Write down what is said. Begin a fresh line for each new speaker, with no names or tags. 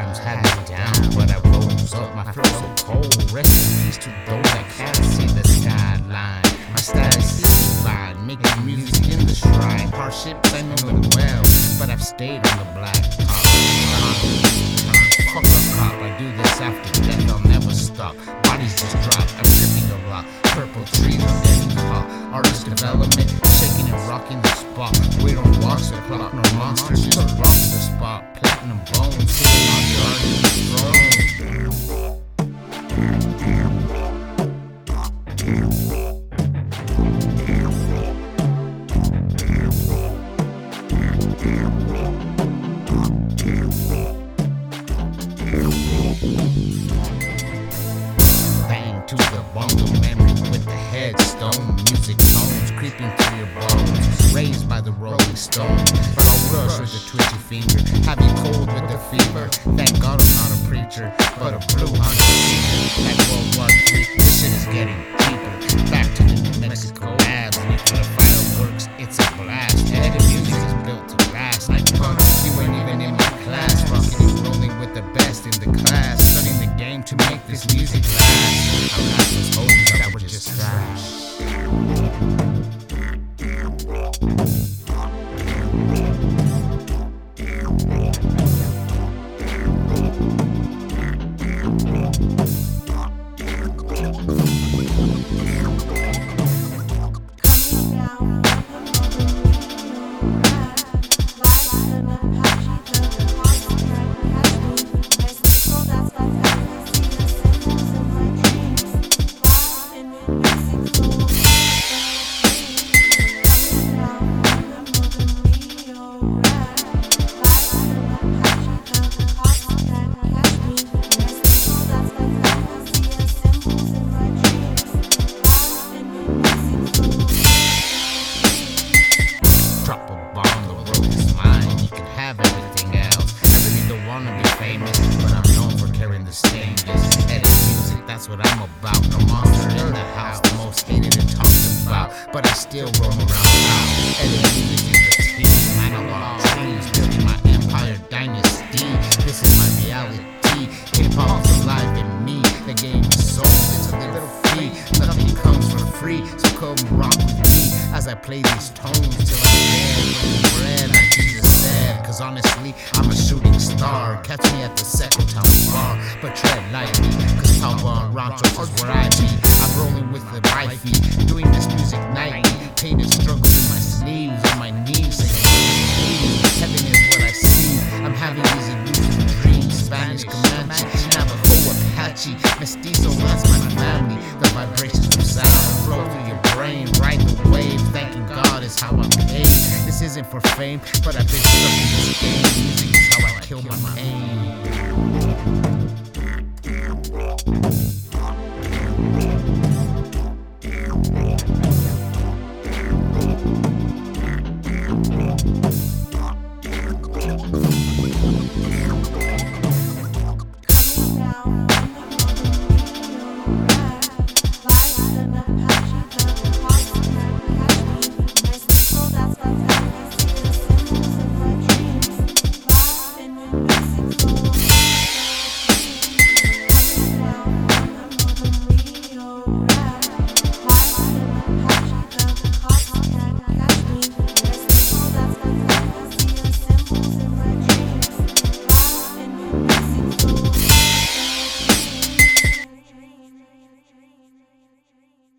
times had me down, but I rose up, my flow so cold. Rest in peace to those that can't see the skyline. My status is fine, making music in the shrine. Hardships I know it well, but I've stayed on the black top. Fuck a cop, I do this after death, I'll never stop. Bodies just drop, I'm tripping a rock. Purple trees are getting hot. Artist development, shaking and rocking the spot. We don't watch the clock, no monsters, just rock the spot. Platinum bones, sitting on the artist's throne. Bang to the bongo memory with the headstone. Music tones creeping through your bones. Raised by the Rolling Stones. I'll rush with a twitchy finger. Have you cold with the fever? Thank God I'm not a preacher, but a blue hunter. Like World War III, this shit is getting deeper. Back to the New Mexico labs. Nuclear fireworks, it's a blast. Head of music is built to last. Like punk, you ain't even in my class. Rocking and rolling with the best in the class. Studying the game to make this music last. I'm not those hoes that were just trash. But I'm known for carrying the stain. This edit music, that's what I'm about. No monster in the house, the most hated and talked about. But I still roam around town. Edit music is the team. Analog dreams, building my empire dynasty. This is my reality. Hip hop's alive in me. The game is sold, it's a little free. Nothing comes for free, so come rock with me as I play these tones till I'm dead. Bread like Jesus said. Cause honestly, I'm a shooting star. Catch me at the second town bar, but tread lightly, cause Talbot and Ranchos is where I be. I'm rolling with the wifey, doing this music nightly. Pain and struggles in my sleeves, on my knees, saying, heaven is what I see. I'm having these illusions, dreams, Spanish, Comanche, Navajo, Apache, Mestizo, that's my family. The vibrations of sound flow through your brain, ride the wave. Thanking God is how I'm paid. This isn't for fame, but I've been stuck in this game. Music is how I kill my pain.